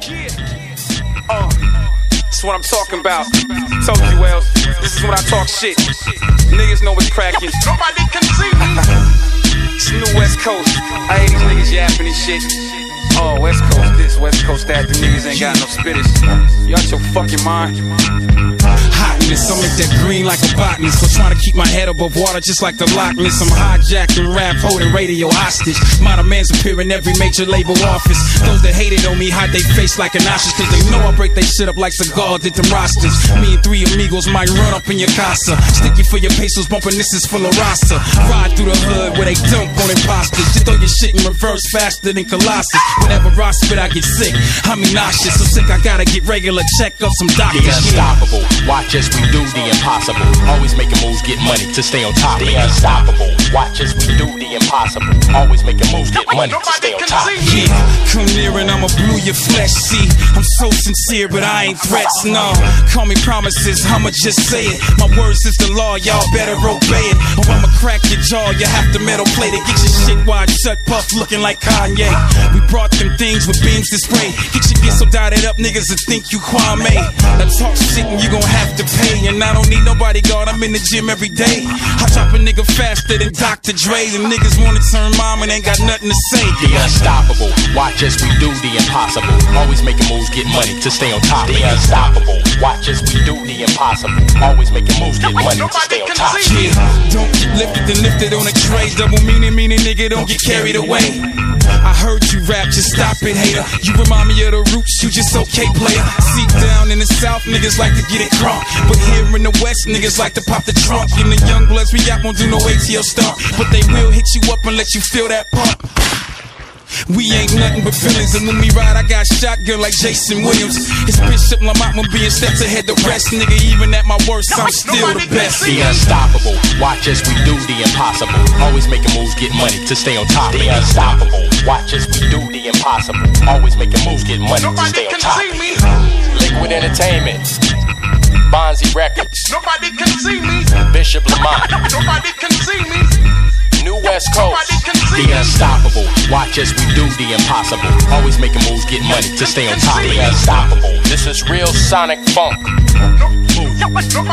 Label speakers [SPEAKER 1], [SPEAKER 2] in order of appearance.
[SPEAKER 1] That's what I'm talking about. Told you, Wells. This is when I talk shit. Niggas know what's cracking.
[SPEAKER 2] Nobody can see me.
[SPEAKER 1] It's New West Coast. I hate these niggas yapping and shit. Oh, West Coast this, West Coast that. The niggas ain't got no spitters. You out your fucking mind?
[SPEAKER 3] Hotness, I'm in that green like a botanist. So trying to keep my head above water just like the Loch Ness. I'm hijacking rap, holding radio hostage. Modern man's appearing every major label office. Those that hated on me hide they face like an ostrich, cause they know I break they shit up like Cigar did them rosters. Me and three amigos might run up in your casa. Sticky for your pesos, bumping this is full of rasta. Ride through the hood where they dump on imposters. You throw your shit in reverse faster than Colossus. Whenever I spit I get sick, I'm nauseous. So sick I gotta get regular check up some doctors.
[SPEAKER 4] The unstoppable, watch as we do the impossible. Always making moves, get money to stay on top. The unstoppable, watch as we do the impossible. Always making moves, get money to stay on top.
[SPEAKER 3] Yeah, come near and I'ma blue your flesh. See, I'm so sincere, but I ain't threats, no. Call me promises, I'ma just say it. My words is the law, y'all better obey it. Or I'ma crack your jaw, you have to metal plate it. Get your shit wide shut, puff looking like Kanye. We brought them things with beams to spray. Get your get so dotted up, niggas that think you Kwame. Now talk shit and you gon' have to pay. And I don't need nobody guard, I'm in the gym every day. I drop a nigga faster than Dr. Dre. And niggas wanna turn mom and ain't got nothing to say.
[SPEAKER 4] The unstoppable, watch as we do the impossible. Always making moves, get money to stay on top. The unstoppable, watch as we do the impossible. Always making moves, get money to stay on top.
[SPEAKER 3] Yeah, don't get lifted and lifted on a tray. Double meaning nigga, don't get carried away. I heard you rap, just stop it, hater. You remind me of the roots, you just okay, player. Seat down in the south, niggas like to get it crunk. But here in the west, niggas like to pop the trunk. In the young bloods, we got won't do no ATL stuff. But they will hit you up and let you feel that pump. We ain't nothing but feelings, and when we ride, I got shotgun like Jason Williams. It's Bishop Lamont being steps ahead the rest, nigga. Even at my worst, I'm still the best.
[SPEAKER 4] The unstoppable, watch as we do the impossible. Always making moves, get money to stay on top. The unstoppable, watch as we do the impossible. Always making moves, get money to stay on top. Liquid Entertainment, Bonzi Records.
[SPEAKER 2] Nobody can see me.
[SPEAKER 4] Bishop Lamont.
[SPEAKER 2] Nobody can see me.
[SPEAKER 4] New West Coast, the unstoppable. Watch as we do the impossible. Always making moves, get money to stay on top. The unstoppable. This is real Sonic Funk.